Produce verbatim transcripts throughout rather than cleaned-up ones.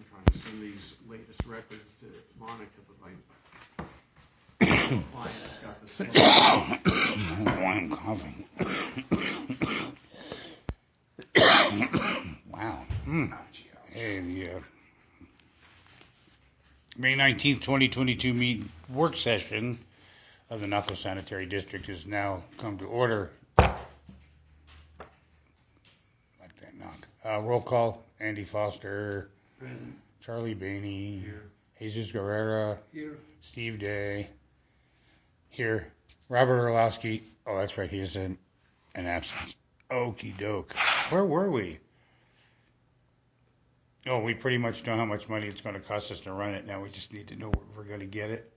trying to send these latest records to Monica, but my client's got the slow. I don't know why I'm coughing. Wow. Mm. Hey, the uh, May nineteenth, twenty twenty-two meet work session of the Naco Sanitary District has now come to order. Like that knock. Uh, roll call: Andy Foster, Present. Charlie Bainey, Here. Jesus Guerrera, Here. Steve Day, here. Robert Orlowski. Oh, that's right. He is in an absence. Okie doke. Where were we? Oh, we pretty much know how much money it's going to cost us to run it. Now we just need to know where we're going to get it.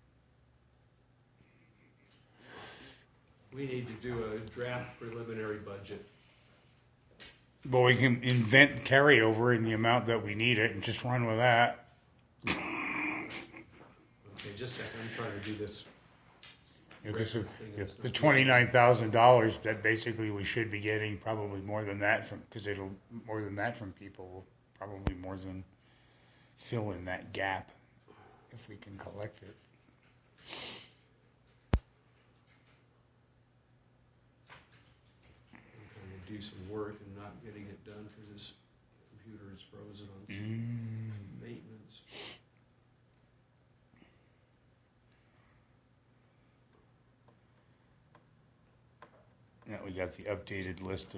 We need to do a draft preliminary budget. But we can invent carryover in the amount that we need it and just run with that. Okay, just a second. I'm trying to do this. Because if, if the twenty-nine thousand dollars that basically we should be getting, probably more than that from, because it'll more than that from people, will probably more than fill in that gap if we can collect it. I'm trying to do some work and not getting it done because this computer is frozen on some Mm. maintenance. Yeah, we got the updated list of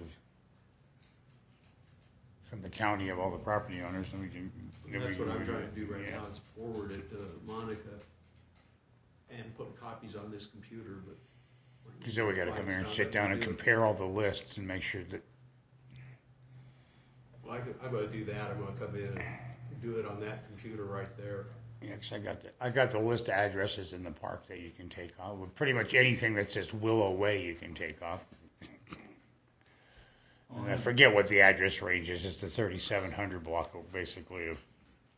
from the county of all the property owners, and we can. That's we what can, I'm trying to do right yeah. now is forward it to Monica and put copies on this computer, but. Because then we got to come here and sit down and do compare all the lists and make sure that. Well, I could, I'm going to do that. I'm going to come in and do it on that computer right there. Yeah, 'cause I got the I got the list of addresses in the park that you can take off. Well, pretty much anything that says Willow Way you can take off. And I forget what the address range is. It's the thirty-seven hundred block, basically, of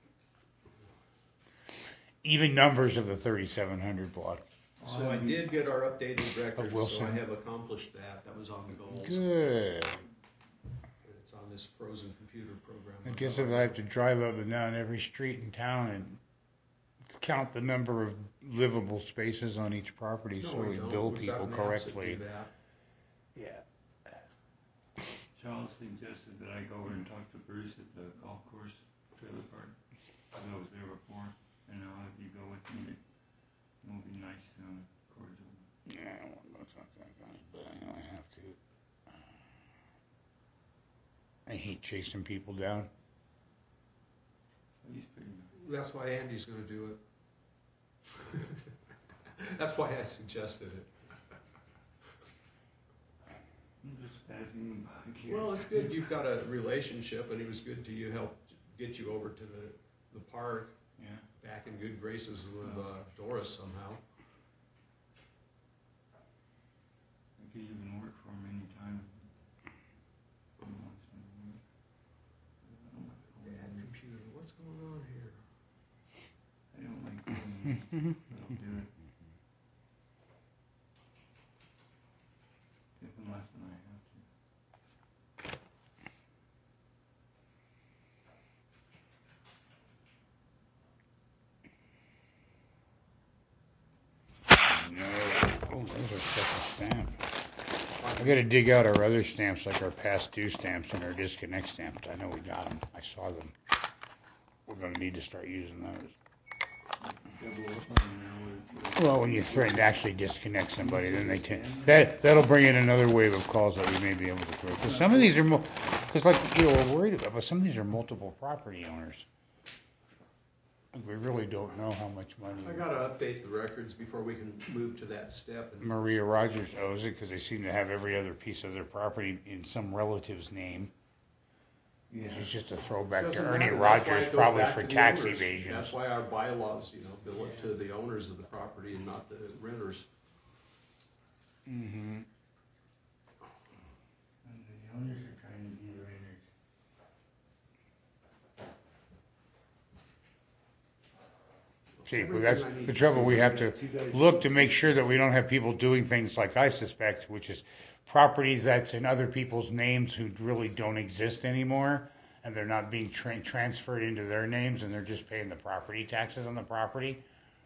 even numbers of the thirty-seven hundred block. So I did get our updated records, so Wilson. I have accomplished that. That was on the goals. Good. It's on this frozen computer program. I guess if I have to drive up and down every street in town and count the number of livable spaces on each property No, so we we don't. bill We've people got maps that correctly. do that. Yeah. Charles suggested that I go over and talk to Bruce at the golf course trailer park. I was there before, and I'll have you go with me. It will be nice and cordial. Yeah, I won't go talk to that guy, but I know I have to. I hate chasing people down. He's pretty nice. That's why Andy's going to do it. That's why I suggested it. I'm just passing by here. Well, it's good you've got a relationship, and he was good to you, help get you over to the, the park. Yeah. Back in good graces with uh, Doris somehow. I could even work for him anytime. Bad computer, what's going on here? I don't like doing it, but I'll do it. If and less than I have to. No. Oh, those are second stamps. I got to dig out our other stamps, like our past due stamps and our disconnect stamps. I know we got them. I saw them. We're going to need to start using those. Well, when you threaten to actually disconnect somebody, then they tend that that'll bring in another wave of calls that we may be able to create. Because some of these are, because like you know, we're worried about, but some of these are multiple property owners. We really don't know how much money. I gotta update the records before we can move to that step. And Maria Rogers owes it because they seem to have every other piece of their property in some relative's name. Yeah. It's just a throwback to Doesn't Ernie matter. That's why Rogers, it goes probably back for to the tax owners. evasion. That's why our bylaws, you know, bill it to the owners of the property and not the renters. Mm-hmm. And the owners are trying to be the renters. See, well, that's the trouble. We have to look to make sure that we don't have people doing things like I suspect, which is properties that's in other people's names who really don't exist anymore, and they're not being tra- transferred into their names, and they're just paying the property taxes on the property.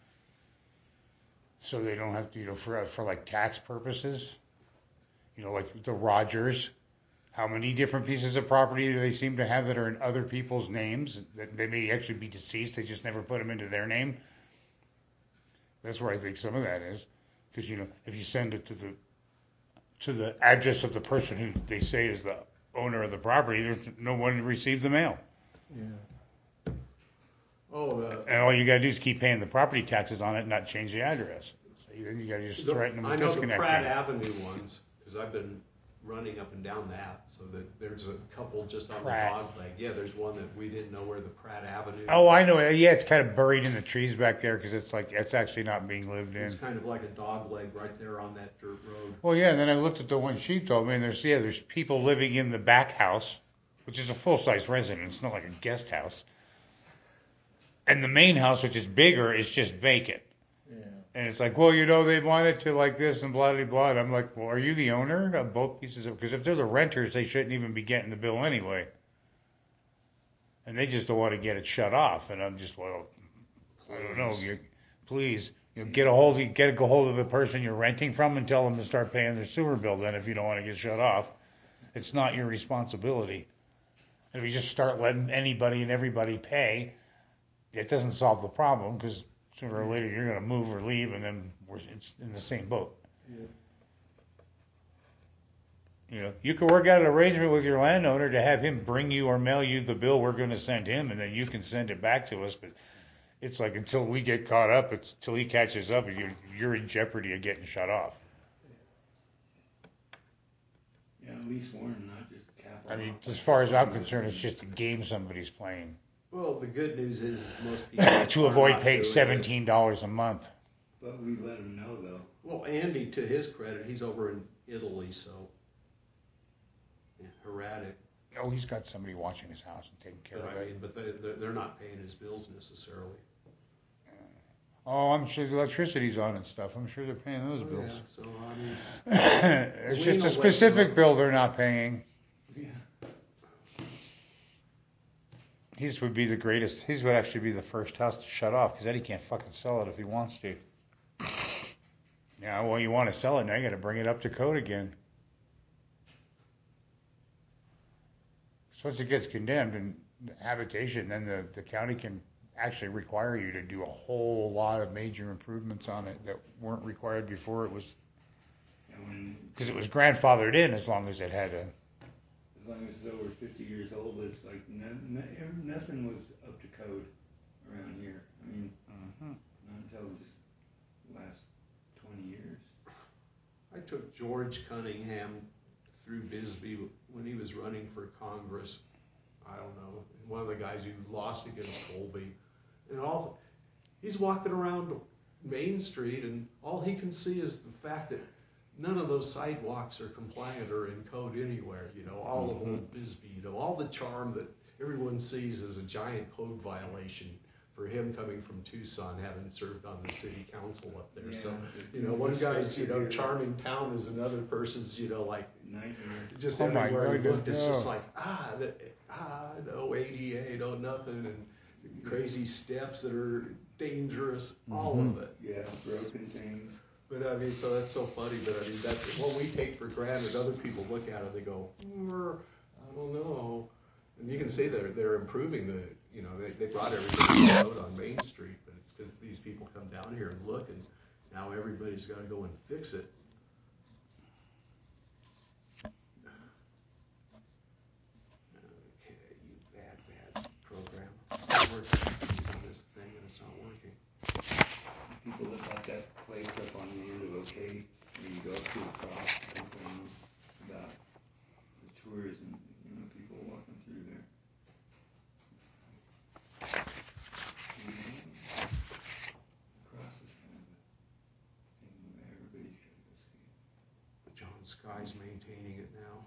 So they don't have to, you know, for for like tax purposes. You know, like the Rogers, how many different pieces of property do they seem to have that are in other people's names that they may actually be deceased? They just never put them into their name. That's where I think some of that is, because you know, if you send it to the to the address of the person who they say is the owner of the property, there's no one to receive the mail. Yeah. Oh, the, And all you got to do is keep paying the property taxes on it, and not change the address. So then you got to just the threaten them I with know the disconnecting. Pratt Avenue ones, because I've been running up and down that, so that there's a couple just on Pratt. the dog leg. Yeah, there's one that we didn't know where the Pratt Avenue. Oh, I know. Yeah, it's kind of buried in the trees back there because it's like it's actually not being lived in. It's kind of like a dog leg right there on that dirt road. Well, yeah, and then I looked at the one she told me, and there's yeah, there's people living in the back house, which is a full-size residence. It's not like a guest house. And the main house, which is bigger, is just vacant. Yeah. And it's like, well, you know, they want it to like this and blah, blah, blah. And I'm like, well, are you the owner of both pieces of? Because if they're the renters, they shouldn't even be getting the bill anyway. And they just don't want to get it shut off. And I'm just, well, I don't know. You, please, you know, get a hold of get a hold of the person you're renting from and tell them to start paying their sewer bill. Then, if you don't want to get shut off, it's not your responsibility. And if you just start letting anybody and everybody pay, it doesn't solve the problem because sooner or later you're going to move or leave, and then we're it's in the same boat. Yeah. You know, you can work out an arrangement with your landowner to have him bring you or mail you the bill we're going to send him, and then you can send it back to us. But it's like until we get caught up, it's until he catches up, you're, you're in jeopardy of getting shut off. Yeah, at least warn, not just cap. I mean, as far as I'm concerned, it's just a game somebody's playing Well, the good news is most people to are avoid not paying doing it. seventeen dollars a month. But we let them know though. Well, Andy, to his credit, he's over in Italy, so yeah, erratic. Oh, he's got somebody watching his house and taking care But of I it. mean, but they they're, they're not paying his bills necessarily. Oh, I'm sure the electricity's on and stuff. I'm sure they're paying those Oh, bills. yeah, so I mean, It's Lean just away a specific from- bill they're not paying. Yeah. His would be the greatest. His would actually be the first house to shut off because then he can't fucking sell it if he wants to. Yeah, well, you want to sell it now, you got to bring it up to code again. So once it gets condemned and habitation, then the, the county can actually require you to do a whole lot of major improvements on it that weren't required before it was, And when, because it was grandfathered in as long as it had a, as long as it's over fifty years old, it's like no, no, nothing was up to code around here. I mean, Mhm. not until just the last twenty years. I took George Cunningham through Bisbee when he was running for Congress. I don't know, one of the guys who lost against Colby, and all he's walking around Main Street, and all he can see is the fact that none of those sidewalks are compliant or in code anywhere. You know, all of Mhm. old Bisbee, you know, all the charm that everyone sees as a giant code violation for him coming from Tucson, having served on the city council up there. So, the- you know, the one guy's, you know, infrastructure here, charming town is another person's, you know, like nightmare. just Oh my everywhere you goodness, looked, it's just no. like, ah, the, ah, no A D A, no nothing, and crazy steps that are dangerous, all Mhm. of it. Yeah, broken things. But I mean, so that's so funny, but I mean, that's what we take for granted. Other people look at it, they go, "Mm, I don't know. And you can see they're, they're improving the, you know, they, they brought everybody to code on Main Street, but it's because these people come down here and look, and now everybody's gotta go and fix it. Okay, you bad, bad program. I'm working on this thing and it's not working. People that bought that place up on the end of OK, where you go up to the cross, complaining about the tourism, you know, people walking through there. Mhm. Cross is kind of a thing where everybody's got to go ski. John Sky's maintaining it now.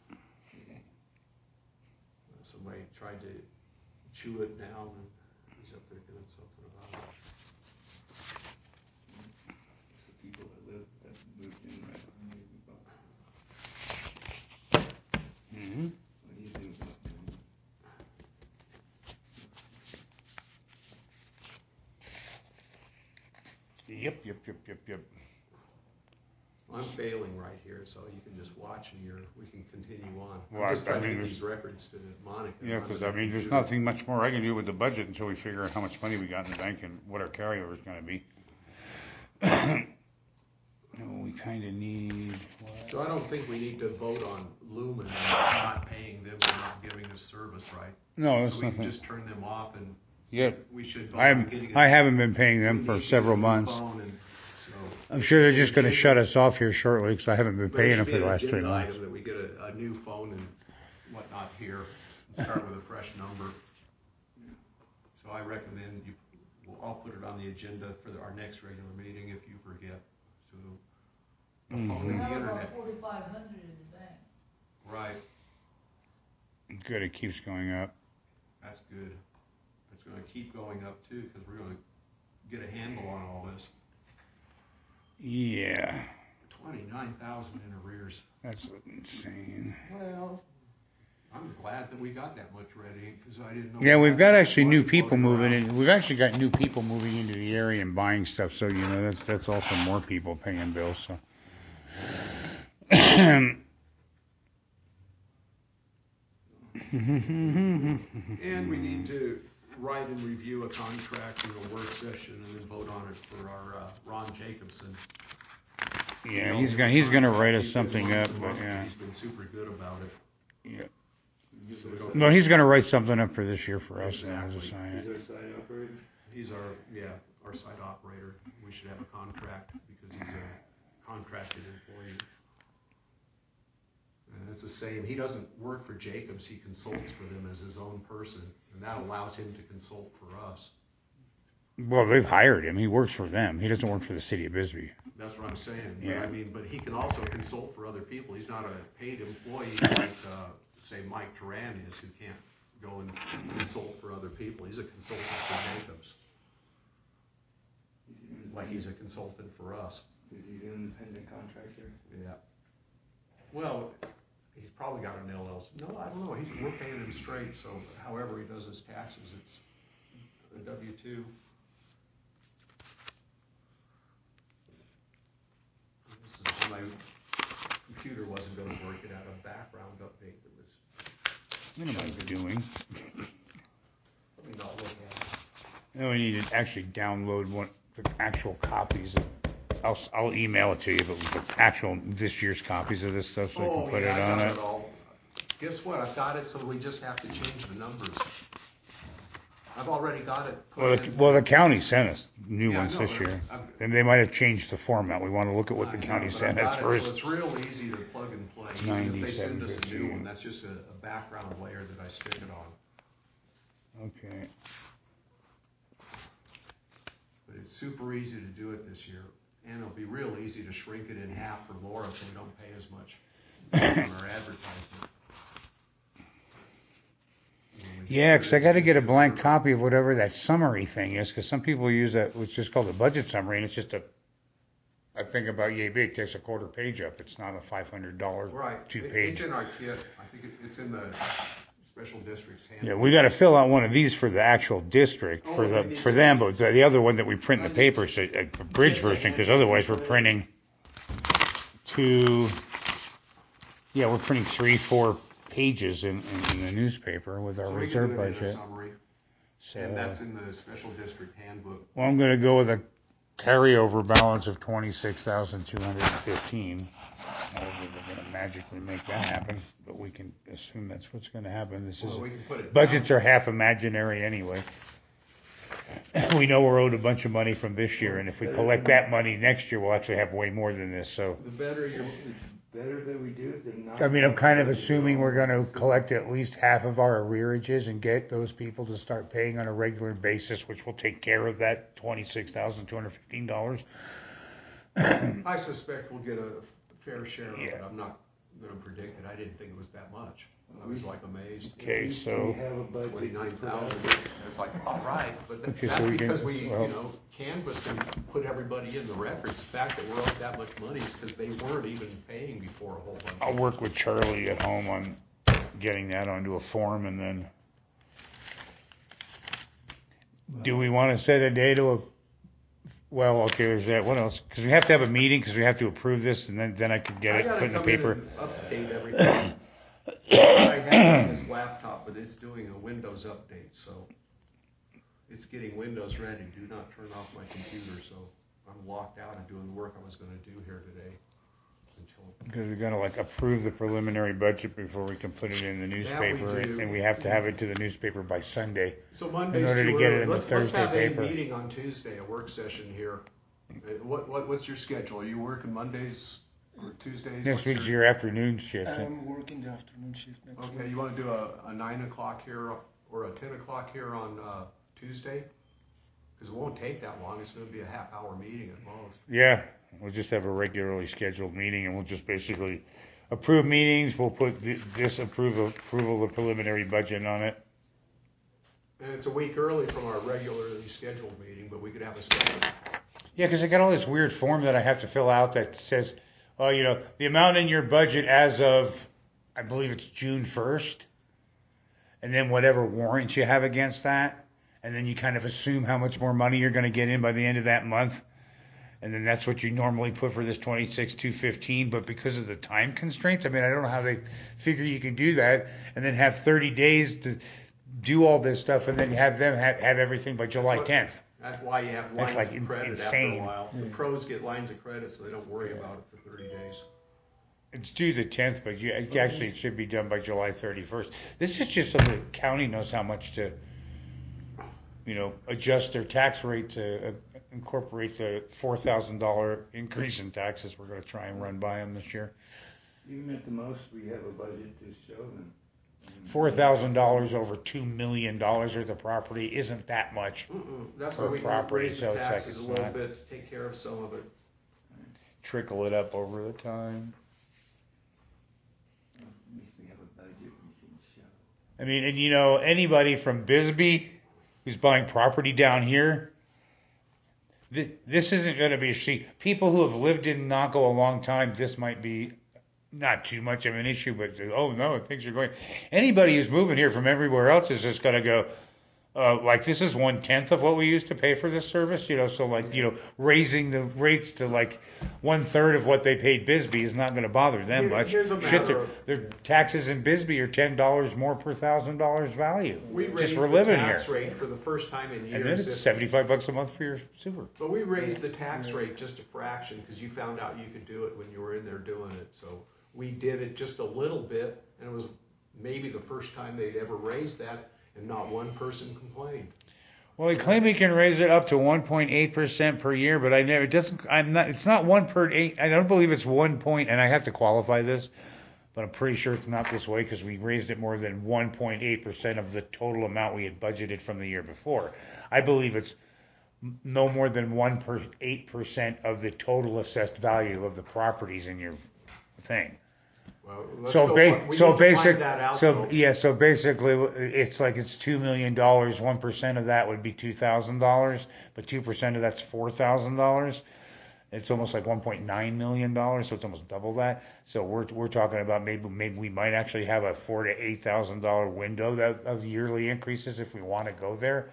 Somebody tried to chew it down, and he's up there doing something about it. It's the people that live, that moved in right behind me, we bought. Mhm. What do you think about them? Yep, yep, yep, yep, yep. I'm failing right here, so you can just watch me, or we can continue on. Well, I'm just I trying to mean, get there's- these records to Monica. Yeah, onto because the I mean, there's computer. nothing much more I can do with the budget until we figure out how much money we got in the bank and what our carryover is going to be. No, we kind of need. What? So I don't think we need to vote on Lumen and not paying them for not giving us service, right? No, that's So we can nothing. just turn them off, and Yep. we should vote I on haven't, getting. I a- haven't been paying we them need for to get several a new months. phone, and so I'm sure they're it just should going to be- shut us off here shortly because I haven't been but it paying should them be for the an last three agenda months. item that we get a, a new phone and whatnot here, and start with a fresh number. So I recommend you, well, I'll put it on the agenda for the- our next regular meeting if you forget. So the phone Mhm. and I the have about internet, forty-five hundred in the bank. right? Good, it keeps going up. That's good. It's gonna keep going up too, because we're gonna get a handle on all this. Yeah, Twenty-nine thousand in arrears. that's insane. Well, I'm glad that we got that much ready, because I didn't know. Yeah, we we've had got that actually money new people floating moving around. in. We've actually got new people moving into the area and buying stuff. So you know, that's that's also more people paying bills. So. And we need to write and review a contract in a work session and then vote on it for our, uh, Ron Jacobson. You Yeah, know, he's his gonna he's gonna contract, write us he's been something month up, to but month, yeah, He's been super good about it. yeah. So we don't- No, he's gonna write something up for this year for us and we'll just Exactly. sign Is it. our site operator? He's our, yeah, our site operator. We should have a contract because he's a contracted employee. And it's the same, he doesn't work for Jacobs, he consults for them as his own person, and that allows him to consult for us. Well, they've hired him. He works for them. He doesn't work for the city of Bisbee. That's what I'm saying, but Yeah. I mean, but he can also consult for other people. He's not a paid employee like, uh, say Mike Duran is, who can't go and consult for other people. He's a consultant for Jacobs, like he's a consultant for us. Is he an independent contractor? Yeah. Well, he's probably got an L L C. No, I don't know. He's, we're paying him straight, so however he does his taxes, it's a W two. This is, my computer wasn't gonna work. It had a background update that was, What am I doing? let me not look at it. Now we need to actually download one the actual copies. Of, I'll I'll email it to you, but with the actual this year's copies of this stuff, so we Oh, can put yeah, it I on got it. it all. Guess what? I've got it, so we just have to change the numbers. I've already got it. put Well, the, in. well, the county sent us new Yeah, ones no, this but year, I've- and they might have changed the format. We want to look at what the I know, county but sent I've us got it, first. So it's real easy to plug and play. Even if they send us a new ninety-seven one, that's just a, a background layer that I stick it on. Okay. But it's super easy to do it this year. And it'll be real easy to shrink it in half for Laura so we don't pay as much on our advertisement. When we Yeah, put 'cause it I got to in get a the blank server. copy of whatever that summary thing is, because some people use that, which is called a budget summary, and it's just a, a thing about yay big, takes a quarter page up. It's not a five hundred dollar Right, two It- page. it's in our kit, I think it, it's in the special district's handbook. Yeah, we got to fill out one of these for the actual district, Oh, for we the need for to- them, but the the other one that we print in I the need paper is a, a bridge version, because otherwise we're printing two, yeah, we're printing three, four pages in, in, in the newspaper with our So we can reserve do it in a budget. summary, So, and that's in the special district handbook. well, I'm going to go with a carryover balance of twenty-six thousand two hundred fifteen. I don't think we're going to magically make that happen, but we can assume that's what's going to happen. This is Well, we can put it budgets down. are half imaginary anyway. We know we're owed a bunch of money from this year, and if we collect that money next year, we'll actually have way more than this. So, The better you, It's better that we do it than not. I mean, I'm kind of assuming we're going to collect at least half of our arrearages and get those people to start paying on a regular basis, which will take care of that twenty-six thousand two hundred fifteen dollars. I suspect we'll get a fair share of it. Yeah. I'm not gonna predict it. I didn't think it was that much. I was like amazed. Okay, We so have a budget. Twenty-nine to put out. thousand. It's like, all right, but th- Okay, so that's we can- because we, you well- know, Canvas can put everybody in the records. The fact that we're owed that much money is because they weren't even paying before a whole bunch. I'll work with Charlie at home on getting that onto a form, and then do we want to set a day to well, okay, there's that. What else? Because we have to have a meeting because we have to approve this, and then then I could get I it gotta put in the come in paper. and update everything. I have it on this laptop, but it's doing a Windows update, so it's getting Windows ready. Do not turn off my computer, so I'm locked out of doing the work I was gonna do here today. Until Because we gotta like approve the preliminary budget before we can put it in the newspaper, do. and we have to have it to the newspaper by Sunday. So Monday's order to too get it early. in the Let's, let's Thursday have paper. a meeting on Tuesday, a work session here. Uh, What, what, what's your schedule? Are you working Mondays or Tuesdays? Next What's week's your- your afternoon shift. I'm working the afternoon shift next week. Okay, you wanna do a, a nine o'clock here or a ten o'clock here on, uh, Tuesday? Cause it won't take that long. It's gonna be a half hour meeting at most. Yeah, we'll just have a regularly scheduled meeting, and we'll just basically approve meetings. We'll put thi- this approval approval of the preliminary budget on it. And it's a week early from our regularly scheduled meeting, but we could have a special. Yeah, because I got all this weird form that I have to fill out that says, oh, you know, the amount in your budget as of, I believe it's June first, and then whatever warrants you have against that, and then you kind of assume how much more money you're going to get in by the end of that month, and then that's what you normally put for this twenty-six two fifteen. But because of the time constraints, I mean, I don't know how they figure you can do that, and then have thirty days to do all this stuff, and then have them have, have everything by July what- tenth. That's why you have That's lines like of in- credit insane. after a while. The pros get lines of credit, so they don't worry about it for thirty days. It's due the tenth, but you, it actually it should be done by July thirty-first. This is just so the county knows how much to, you know, adjust their tax rate to uh, incorporate the four thousand dollars increase in taxes we're going to try and run by them this year. Even at the most, we have a budget to show them. four thousand dollars over two million dollars worth of property isn't that much. Mm-mm. That's Per why we can property, raise so the it's like taxes it's a little not- bit to take care of some of it. Trickle it up over the time. At least we have a budget we can show. I mean, and you know, anybody from Bisbee who's buying property down here, th- this isn't going to be a see. People who have lived in Naco a long time, this might be not too much of an issue, but oh no, things are going. Anybody who's moving here from everywhere else is just going to go. Uh, like this is one tenth of what we used to pay for this service, you know. So like you know, raising the rates to like one third of what they paid Bisbee is not going to bother them Here- much. here's a Shit, matter their, of- their taxes in Bisbee are ten dollars more per thousand dollars value. We just raised for the living tax here, rate for the first time in and then years. it's If- seventy five bucks a month for your sewer. But we raised the tax rate just a fraction because you found out you could do it when you were in there doing it. So we did it just a little bit, and it was maybe the first time they'd ever raised that, and not one person complained. Well, they claim we can raise it up to one point eight percent per year, but I never. It doesn't. I'm not. It's not one per eight. I don't believe it's one point. And I have to qualify this, but I'm pretty sure it's not this way because we raised it more than one point eight percent of the total amount we had budgeted from the year before. I believe it's m- no more than one per eight percent of the total assessed value of the properties in your thing. Well, let's So, go, ba- we so need to basic, find that out, so though. yeah, so basically, it's like it's two million dollars. One percent of that would be two thousand dollars, but two percent of that's four thousand dollars. It's almost like one point nine million dollars, so it's almost double that. So we're we're talking about maybe maybe we might actually have a four to eight thousand dollar window that, of yearly increases if we want to go there.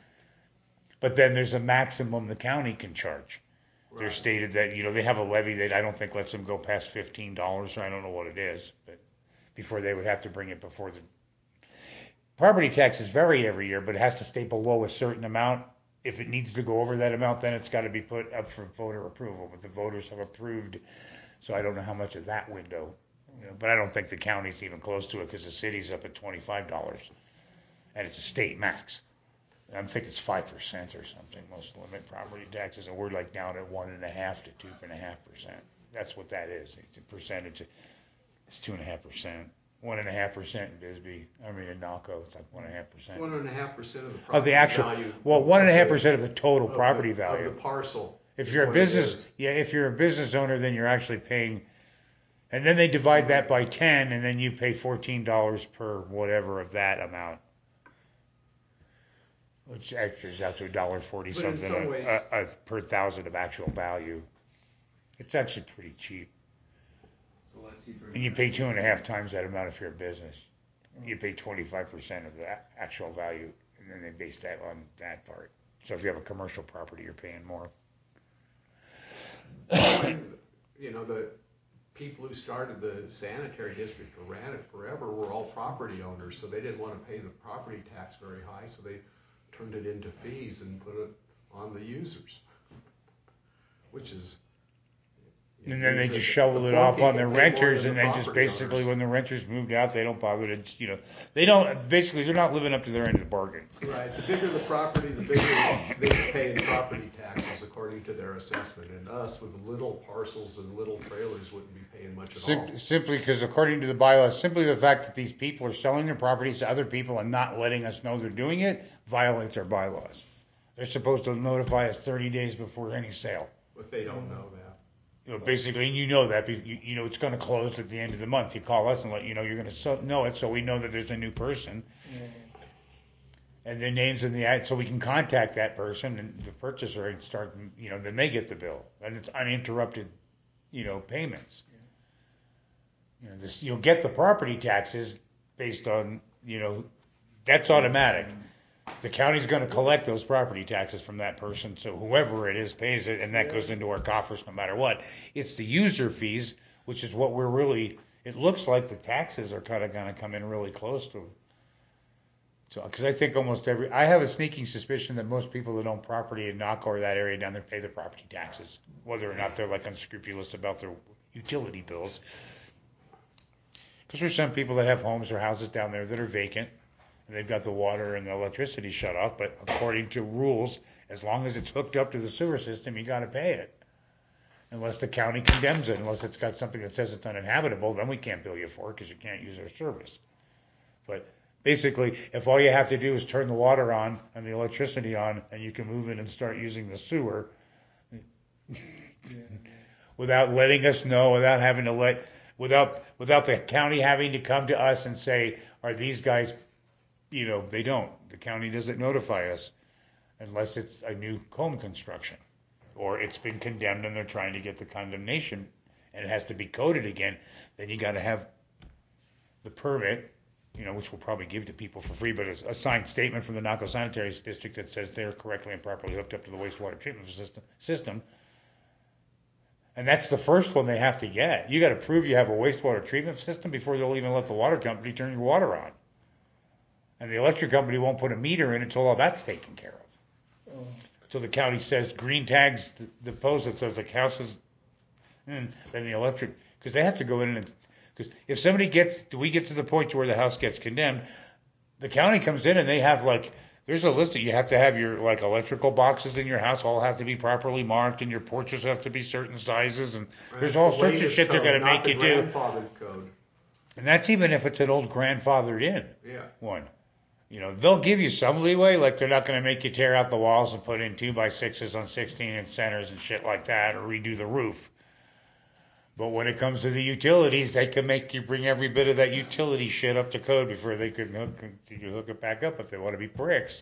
But then there's a maximum the county can charge. They're Right. stated that, you know, they have a levy that I don't think lets them go past fifteen dollars, or I don't know what it is, but before they would have to bring it before the property taxes vary every year, but it has to stay below a certain amount. If it needs to go over that amount, then it's got to be put up for voter approval, but the voters have approved, so I don't know how much of that window, you know, but I don't think the county's even close to it because the city's up at twenty-five dollars, and it's a state max. I think it's five percent or something, most limit property taxes, and we're like down at one and a half to two and a half percent. That's what that is. It's a percentage. It's two and a half percent. One and a half percent in Bisbee. I mean in Naco, it's like one and a half percent. One and a half percent of the Of property the actual, value. well, one and a half of the- percent of the total of property the- value. Of the parcel. If is you're a what it business, is. yeah, if you're a business owner, then you're actually paying, and then they divide that by ten, and then you pay fourteen dollars per whatever of that amount. Which actually is out to a dollar forty But in something some a, ways- a, a per thousand of actual value. It's actually pretty cheap, So let's see. and you pay two and a half times that amount if you're a business. You pay twenty-five percent of the actual value, and then they base that on that part. So if you have a commercial property, you're paying more. You know, the people who started the sanitary district or ran it forever were all property owners, so they didn't want to pay the property tax very high, so they turned it into fees and put it on the users, which is. And then they the- just shoveled the it poor off on people the pay more renters, than and the then just property basically owners. when the renters moved out, they don't bother to, you know, they don't, basically they're not living up to their end of the bargain. Right, the bigger the property, the bigger they pay in property taxes according to their assessment, and us with little parcels and little trailers wouldn't be paying much at all. Sim- simply because according to the bylaws, simply the fact that these people are selling their properties to other people and not letting us know they're doing it violates our bylaws. They're supposed to notify us thirty days before any sale. But they don't know that. You know, basically, and you know that, because you, you know it's going to close at the end of the month. You call us and let you know you're going to so, know it, so we know that there's a new person. Yeah. And their names in the ad, so we can contact that person and the purchaser and start, you know, then they get the bill, and it's uninterrupted, you know, payments. You know, this you'll get the property taxes based on, you know, that's automatic. The county's going to collect those property taxes from that person, so whoever it is pays it, and that goes into our coffers no matter what. It's the user fees, which is what we're really. It looks like the taxes are kind of going to come in really close to. So, because I think almost every, I have a sneaking suspicion that most people that own property in Naco or that area down there pay the property taxes, whether or not they're like unscrupulous about their utility bills. Because there's some people that have homes or houses down there that are vacant, and they've got the water and the electricity shut off, but according to rules, as long as it's hooked up to the sewer system, you got to pay it. Unless the county condemns it, unless it's got something that says it's uninhabitable, then we can't bill you for it because you can't use our service. But basically, if all you have to do is turn the water on and the electricity on, and you can move in and start using the sewer Yeah. without letting us know, without having to let, without without the county having to come to us and say, are these guys, you know, they don't. The county doesn't notify us unless it's a new home construction or it's been condemned and they're trying to get the condemnation and it has to be coded again. Then you got to have the permit, you know, which we'll probably give to people for free, but a, a signed statement from the Naco Sanitary District that says they're correctly and properly hooked up to the wastewater treatment system. system. And that's the first one they have to get. You got to prove you have a wastewater treatment system before they'll even let the water company turn your water on. And the electric company won't put a meter in until all that's taken care of. Oh. So the county says green tags the, the post that says the house is, and then the electric, because they have to go in and, because if somebody gets, do we get to the point to where the house gets condemned, the county comes in and they have like, there's a list that you have to have your like electrical boxes in your house all have to be properly marked and your porches have to be certain sizes and there's all The sorts of latest shit they're code, going to not make the you do. grandfathered code. And that's even if it's an old grandfathered in Yeah. one. You know, they'll give you some leeway, like they're not going to make you tear out the walls and put in two by sixes on sixteen inch centers and shit like that, or redo the roof. But when it comes to the utilities, they can make you bring every bit of that utility shit up to code before they can hook, hook it back up if they want to be pricks.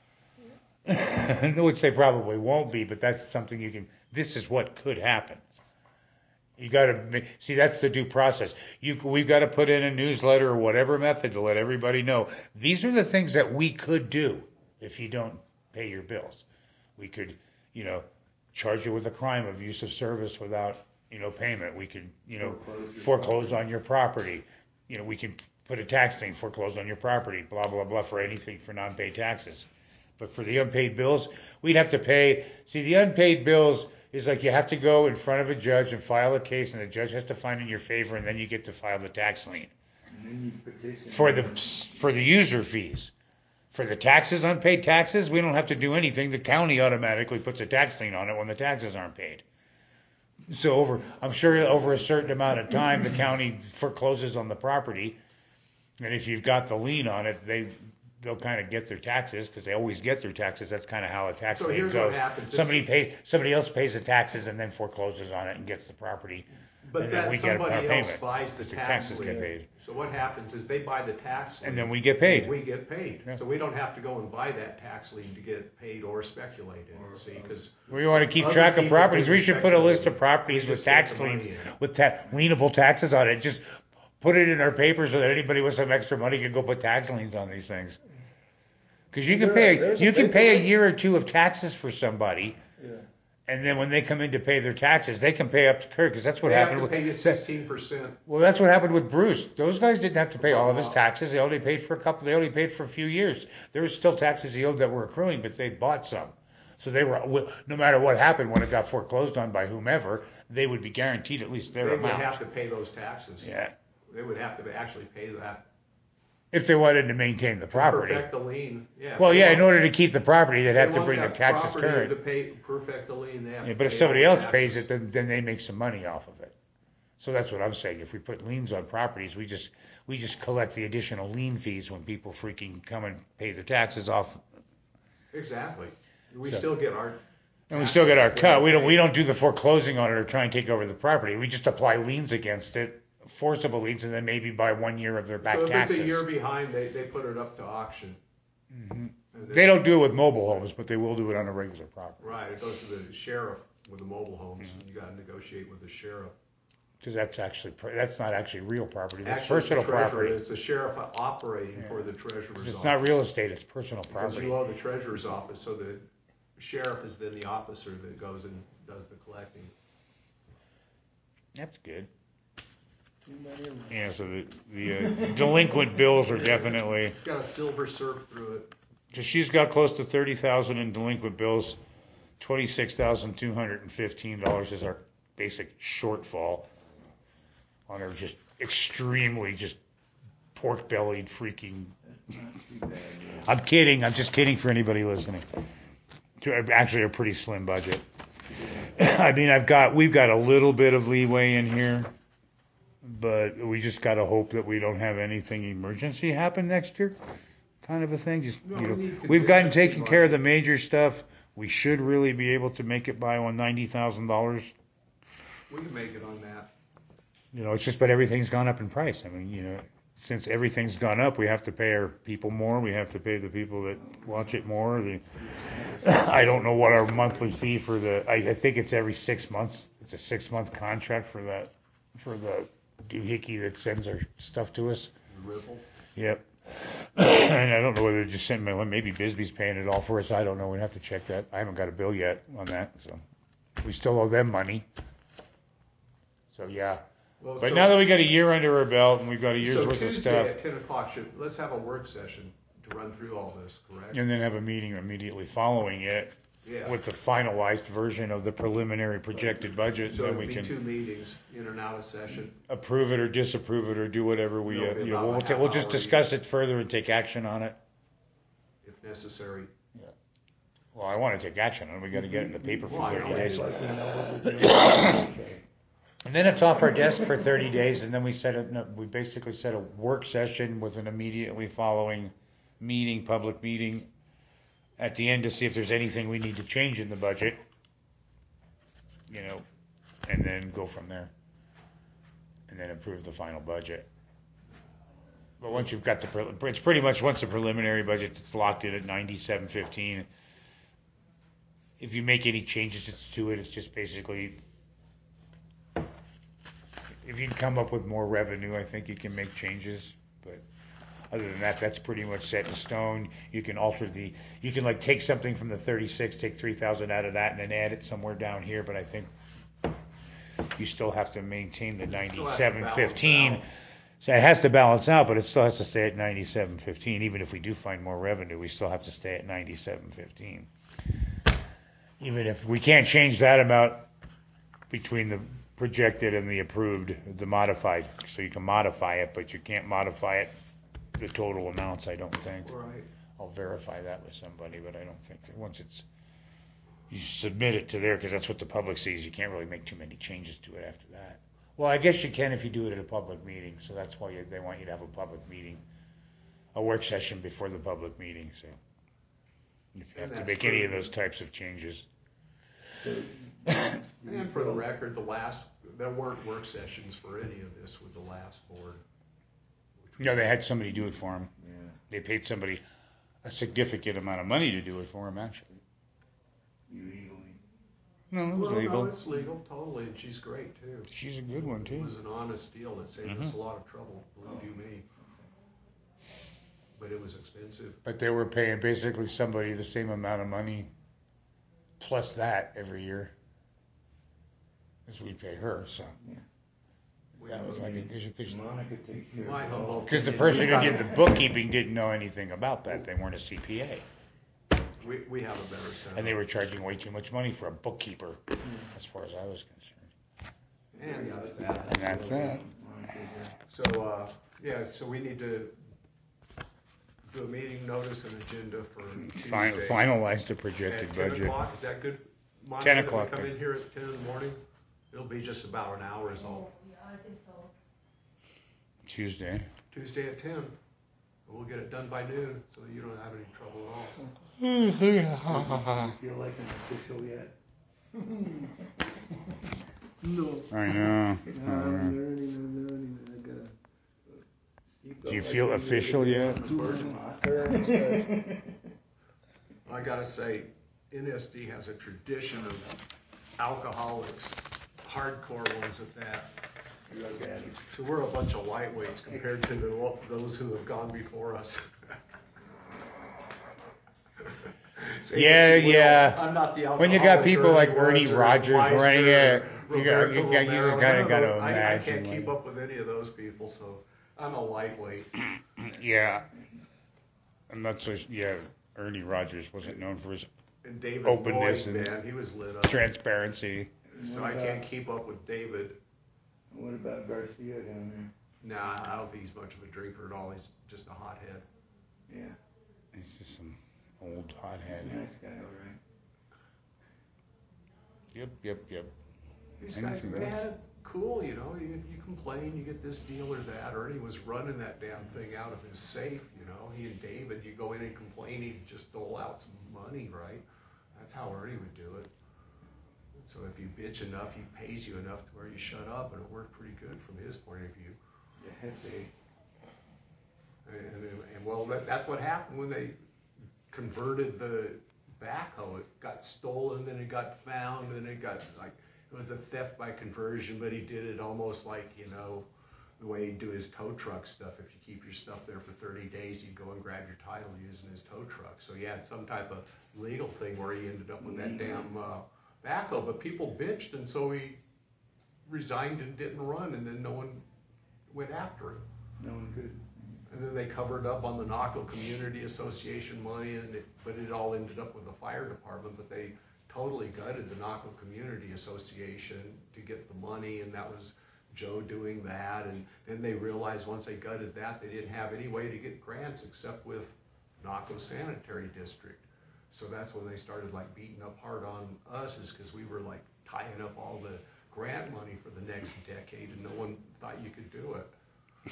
Which they probably won't be, but that's something you can, this is what could happen. You got to see, that's the due process. You, we've got to put in a newsletter or whatever method to let everybody know. These are the things that we could do if you don't pay your bills. We could, you know, charge you with a crime of use of service without, you know, payment. We could, you know, Foreclose your foreclose property. on your property. You know, we can put a tax thing, foreclose on your property, blah, blah, blah, for anything for non-paid taxes. But for the unpaid bills, we'd have to pay. See, the unpaid bills is like you have to go in front of a judge and file a case, and the judge has to find in your favor, and then you get to file the tax lien. And then you petition. For the for the user fees. For the taxes, unpaid taxes, we don't have to do anything. The county automatically puts a tax lien on it when the taxes aren't paid. So over, I'm sure over a certain amount of time, the county forecloses on the property, and if you've got the lien on it, they they'll kind of get their taxes because they always get their taxes. That's kind of how a tax So lien here's what goes. happens. Somebody It's- pays, somebody else pays the taxes and then forecloses on it and gets the property. But and then then we get our somebody else payment. buys the The tax taxes lien. get paid. So what happens is they buy the tax lien. And then we get paid. and we get paid. Yeah. So we don't have to go and buy that tax lien to get paid or speculate in Or, it, see, uh, because We want to keep Other track of people properties. do We should put a list of speculate. properties We with just get tax the money liens, in. with ta- lienable taxes on it. Just put it in our paper so that anybody with some extra money can go put tax liens on these things. Because you can There- pay, there's a you can pay a paper- year or two of taxes for somebody, Yeah. And then when they come in to pay their taxes, they can pay up to Kirk, because that's what They have happened to pay you with. sixteen percent. Well, that's what happened with Bruce. Those guys didn't have to pay all of his taxes. They only paid for a couple. They only paid for a few years. There was still taxes he owed that were accruing, but they bought some. So they were, no matter what happened when it got foreclosed on by whomever, they would be guaranteed at least their They would amount. have to pay those taxes. Yeah. They would have to actually pay that. If they wanted to maintain the To property. perfect the lien, yeah. Well, If they yeah, want- in order to keep the property, they'd if they have to want bring the that taxes property current. To pay, perfect the lien, they have Yeah, to but if pay somebody all the else pays taxes. it, then, then they make some money off of it. So that's what I'm saying. If we put liens on properties, we just we just collect the additional lien fees when people freaking come and pay the taxes off, Exactly. We So- still get our. and we still get our taxes cut. We don't paid. we don't do the foreclosing on it or try and take over the property. We just apply liens against it, forcible liens, and then maybe buy one year of their back So if taxes. it's a year behind, they, they put it up to auction. Mhm. And then- They don't do it with mobile homes, but they will do it on a regular property. Right, it goes to the sheriff with the mobile homes. Mm-hmm. You gotta negotiate with the sheriff. Because that's actually per- that's not actually real property. That's Actually, it's the personal treasurer. property. It's the sheriff operating Yeah. for the treasurer's office. It's not real estate. It's personal Because property. you owe the treasurer's office, so the sheriff is then the officer that goes and does the collecting. That's good. Too many of them. Yeah, so the, the uh, delinquent bills are definitely, It's got a silver surf through it. so she's got close to thirty thousand in delinquent bills. twenty-six thousand two hundred fifteen dollars is our basic shortfall on her just extremely just pork-bellied freaking. That's not too bad. Yeah. I'm kidding. I'm just kidding for anybody listening. To actually a pretty slim budget. I mean, I've got we've got a little bit of leeway in here, but we just got to hope that we don't have anything emergency happen next year, kind of a thing. Just No, you know, we need we've gotten contingency taken care of the money. major stuff. We should really be able to make it by on ninety thousand dollars. We can make it on that. You know, it's just but everything's gone up in price. I mean, you know, since everything's gone up, we have to pay our people more. We have to pay the people that watch it more. The I don't know what our monthly fee for the. I, I think it's every six months. It's a six month contract for that for the doohickey that sends our stuff to us. The Ripple. Yep. And I don't know whether they just sent me. Well, maybe Bisbee's paying it all for us. I don't know. We'd have to check that. I haven't got a bill yet on that, so we still owe them money. So yeah. Well, But so, now that we got a year under our belt and we've got a year's so worth of Tuesday stuff, at ten o'clock, should let's have a work session to run through all this, correct? and then have a meeting immediately following it Yeah. with the finalized version of the preliminary projected budget, So then it'd we be can two meetings, in and out of session. approve it or disapprove it or do whatever we, It'll uh, be you know, about we'll, a ta- we'll just half hour discuss it further and take action on it. If necessary. Well, I want to take action on it. We got to get it in the paper for Well, I thirty know. days. Like we know what we're doing. And then it's off our desk for thirty days, and then we set a, no, we basically set a work session with an immediately following meeting, public meeting, at the end to see if there's anything we need to change in the budget, you know, and then go from there. And then approve the final budget. But once you've got the, pre- it's pretty much once the preliminary budget is locked in at ninety-seven fifteen. If you make any changes to it, it's just basically, if you can come up with more revenue, I think you can make changes. But other than that, that's pretty much set in stone. You can alter the, you can like take something from the thirty-six, take three thousand out of that, and then add it somewhere down here. But I think you still have to maintain the Still has to ninety-seven balance fifteen. out. So it has to balance out, but it still has to stay at ninety-seven fifteen. Even if we do find more revenue, we still have to stay at ninety-seven fifteen. Even if we can't change that amount between the projected and the approved, the modified. So you can modify it, but you can't modify it the total amounts, I don't think. Right. I'll verify that with somebody, but I don't think that once it's, you submit it to there, because that's what the public sees. You can't really make too many changes to it after that. Well, I guess you can if you do it at a public meeting, so that's why you, they want you to have a public meeting, a work session before the public meeting, so if you have And to that's make any of true. those types of changes. And for the record, the last, there weren't work sessions for any of this with the last board. which was- No, they had somebody do it for them. Yeah. They paid somebody a significant amount of money to do it for them, actually. Illegally. No, it was Well, legal. no, it's legal, totally, and she's great too. She's a good one, It too. was an honest deal that saved us Mhm. a lot of trouble, believe you me. But it was expensive. But they were paying basically somebody the same amount of money plus that every year. Because we pay her, so. That was like, because Monica takes care My of it all. humble Because the opinion, person we who gotta- did the bookkeeping didn't know anything about that. They weren't a C P A. We, we have a better setup. And they were charging way too much money for a bookkeeper, as far as I was concerned. And that's that. And that's that. Monica's there. So, uh, yeah, so we need to do a meeting notice and agenda for Fin- Tuesday. Finalize the projected At ten budget. o'clock, is that good? Monica, ten that we o'clock. Come in here at ten in the morning? It'll be just about an hour is all. Yeah, I think so. Tuesday. Tuesday at ten. We'll get it done by noon, so you don't have any trouble at all. You feel like an official yet? No. I know. I'm learning, I'm learning, I gotta. Do you feel official yet? Do my terms, but I gotta say, N S D has a tradition of alcoholics, hardcore ones at that. Drug addicts. So we're a bunch of lightweights compared to the, those who have gone before us. Say Yeah, what you will, yeah. I'm not the When you got alcoholic people like was, Ernie or Rogers Meister, running it, or you got- Roberto you got- you just Romero, kinda none of gotta those- I, I imagine, can't keep like- up with any of those people, so I'm a lightweight. Yeah. And that's what, yeah, Ernie Rogers wasn't known for his And David Openness Lloyd, and man, he was lit up. transparency. So I can't keep up with David. What about Garcia down Nah, I don't think he's much of a drinker at all. He's just a hothead. there? Yeah. He's just some old hothead. Nice guy, all right. Yep, yep, yep. These guys, Anything they else? had it cool, you know. You, you complain, you get this deal or that. Ernie was running that damn thing out of his safe, you know. He and David, you go in and complain, he'd just dole out some money, right? That's how Ernie would do it. So if you bitch enough, he pays you enough to where you shut up, and it worked pretty good from his point of view. Yeah, they, And, and, and well, that, that's what happened when they converted the backhoe. It got stolen, then it got found, and it got like it was a theft by conversion. But he did it almost like, you know, the way he'd do his tow truck stuff. If you keep your stuff there for thirty days, you'd go and grab your title using his tow truck. So he had some type of legal thing where he ended up with that damn uh, backhoe. But people bitched, and so he resigned and didn't run, and then no one went after him. no one could. And then they covered up on the Naco Community Association money, and it, but it all ended up with the fire department. But they totally gutted the Naco Community Association to get the money, and that was Joe doing that. And then they realized once they gutted that, they didn't have any way to get grants except with Naco Sanitary District. So that's when they started like beating up hard on us, is because we were like tying up all the grant money for the next decade, and no one thought you could do it.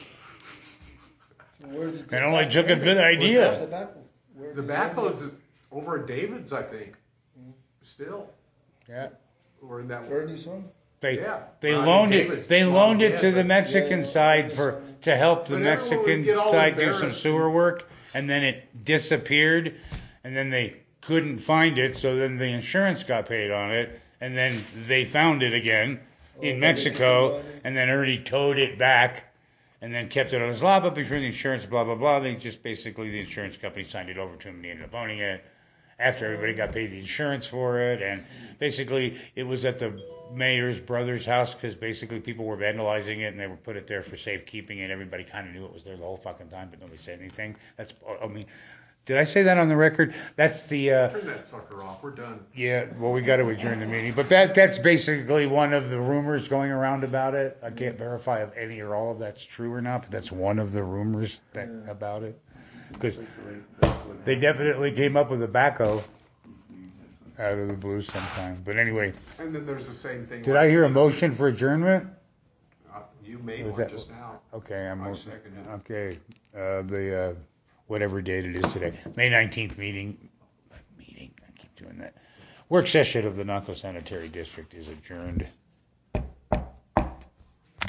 where did It only took a good idea. Where's the backhoe? Where The did you backhoe's over at David's, I think, still, Yeah. or in that. get Ernie's son? They Yeah. they Well, I loaned mean, it David's they long loaned it dead, to the but- Mexican Yeah, side yeah, for yeah. to help the But everyone would Mexican get all side do some embarrassed. sewer work, and then it disappeared, and then they couldn't find it, so then the insurance got paid on it, and then they found it again Oh, in they Mexico, didn't find it? and then Ernie towed it back, and then kept it on his lot, but before the insurance, blah blah blah, they just basically the insurance company signed it over to him, and he ended up owning it. After everybody got paid the insurance for it, and basically it was at the mayor's brother's house because basically people were vandalizing it and they were put it there for safekeeping, and everybody kind of knew it was there the whole fucking time, but nobody said anything. That's, I mean, did I say that on the record? That's the, uh, Turn that sucker off. We're done. yeah, well, we got to adjourn the meeting, but that that's basically one of the rumors going around about it. I can't verify if any or all of that's true or not, but that's one of the rumors that Yeah. about it, because Like the way that's what they happened. definitely came up with a backhoe out of the blue sometime. But anyway, And then there's the same thing. did like, I hear a you know, motion for adjournment? uh, You made Was one that- just now. Okay, I'm I mo- second it. okay. Uh, the uh, whatever date it is today, May nineteenth meeting. Meeting. I keep doing that. Work session of the Naco Sanitary District is adjourned.